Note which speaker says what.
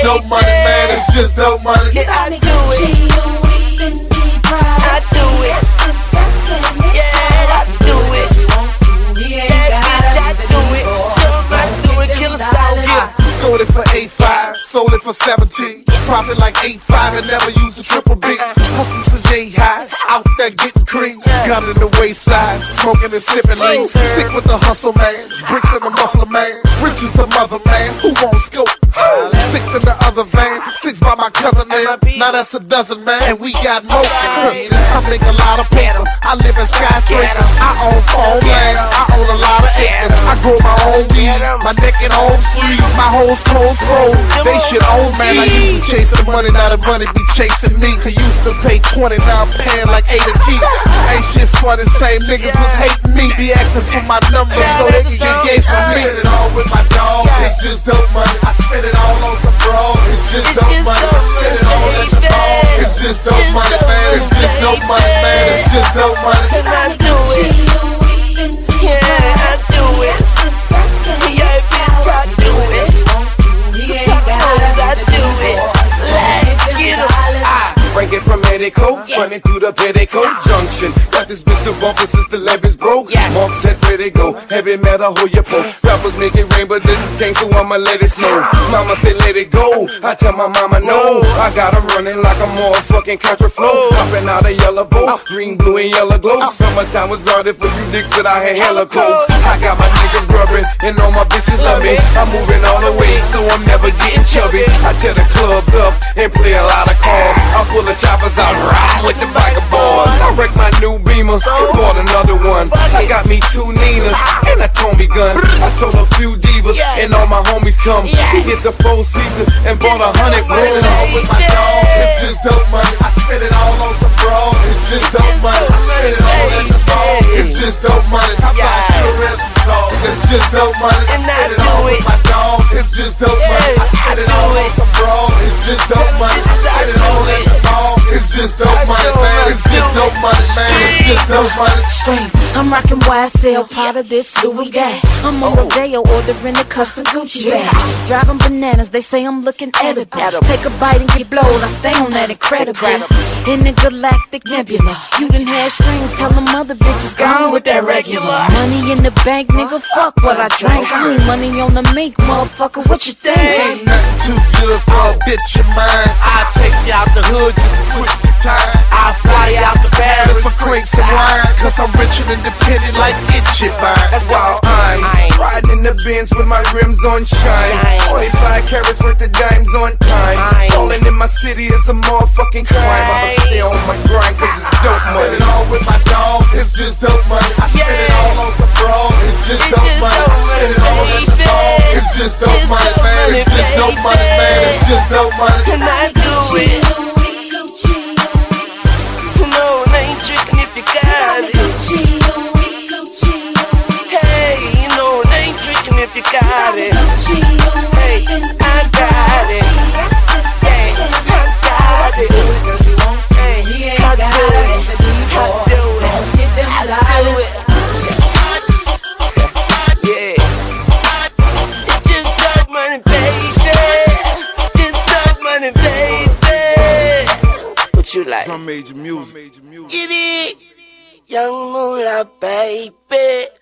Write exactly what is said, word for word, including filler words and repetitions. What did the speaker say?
Speaker 1: dope money, man. It's just dope money.
Speaker 2: Yeah, I do it. I do it. Yeah, I do it. Yeah, bitch, I do it. Show I do it. Killer style, yeah.
Speaker 1: Sold it for eight five, sold it for seventeen. Profit like eight five and never used the triple B. Hustle some J high, out there getting cream. Gun in the wayside, smoking and sipping lean. Stick with the hustle, man. Bricks in the muffler, man. Rich is the mother, man. Who won't scope? Six in the other van, six by my cousin, man. Now that's a dozen, man. And we got more. I make a lot of paper. I live in skyscrapers. I own phone land. I own a lot of acres. I grow my own weed, my neck and own sleeves, my whole toes froze. They shit own, man. I used to chase the money, now the money be chasing me. I used to pay twenty, now I'm paying like eight a key. Ain't shit funny, same niggas was hating me. Be asking for my number so they can get gauge for me. I spend it all with my dog, it's just dope money. I spend it all on some bro, it's just dope money. I spend it all at the ball, it's just dope money, man. It's just dope money, man. It's just dope money.
Speaker 2: And I do it. Yeah, I do it. Yeah, bitch, I do it. I do it. Let's get 'em.
Speaker 3: Bring it from Medico, running through the Petticoat Junction. Got this bitch to bumpin' since the levees broke. Mark said where they go, heavy metal, hold your post. Rappers make it rain, but this is gang, so I'ma let it snow. Mama said let it go, I tell my mama no. I got 'em running like a motherfucking country flow. Hopping out a yellow boat, green, blue, and yellow glow. Summertime was grounded for you dicks, but I had hella cold. I got my niggas rubbing, and all my bitches love me. I'm moving all the way, so I'm never getting chubby. I tear the clubs up and play a lot of cards. I pull the choppers out, ride with the biker boys. I wrecked my new Beamer, bought another one. I got me two Ninas and a Tommy gun. I told a few divas and all my homies come. We hit the full season and bought a hundred rooms.
Speaker 1: With my dog, it's just dope money. I spend it all on some bro, it's just dope money. I spend it all at the ball, it's just dope money. How about the rest of dog? It's just dope money. I spend it all with my dog, it's just dope money. I spend it all on some bro, it's just dope money. I spend it all at the ball, it's just dope money, man. It's just dope money, man. It's just dope money.
Speaker 4: Strings, I'm rockin' Y S L, part of this Louis gang. I'm on Rodeo, ordering a custom Gucci bag. Driving bananas, they say I'm looking edible. Take a bite and get blowed, I stay on that incredible. In the galactic nebula, you done had strings, tell them other bitches gone with that regular. Money in the bank, nigga, fuck what I drank. I need money on the mink, motherfucker, what you think?
Speaker 1: Ain't nothing too good for a bitch of mine. I take you out the hood just to switch the time. I fly out to Paris for crates and wine, cause I'm rich and independent like itchy mine.
Speaker 3: That's why I'm riding in the Benz with my rims on shine. twenty-five carats worth of dimes on time. Falling in my city is a motherfucking crime. I'ma stay on my grind cause it's dope
Speaker 1: I
Speaker 3: money.
Speaker 1: spend it all with my dog, it's just dope money. I spend it all on some bro, it's just dope money. I spend it all at the ball, it's just dope money, man. It's just dope money, man. It's just dope money.
Speaker 2: And I do it. You know, I ain't tricking if you got it. Hey, you know, I ain't tricking if you got it. Hey, I got it. Hey, I got it. Hey, I do it. I do it. I do it. Yeah. It's just dope money, baby. Just dope money, baby. What you like?
Speaker 1: Drum major music.
Speaker 2: Get it, young moolah, baby.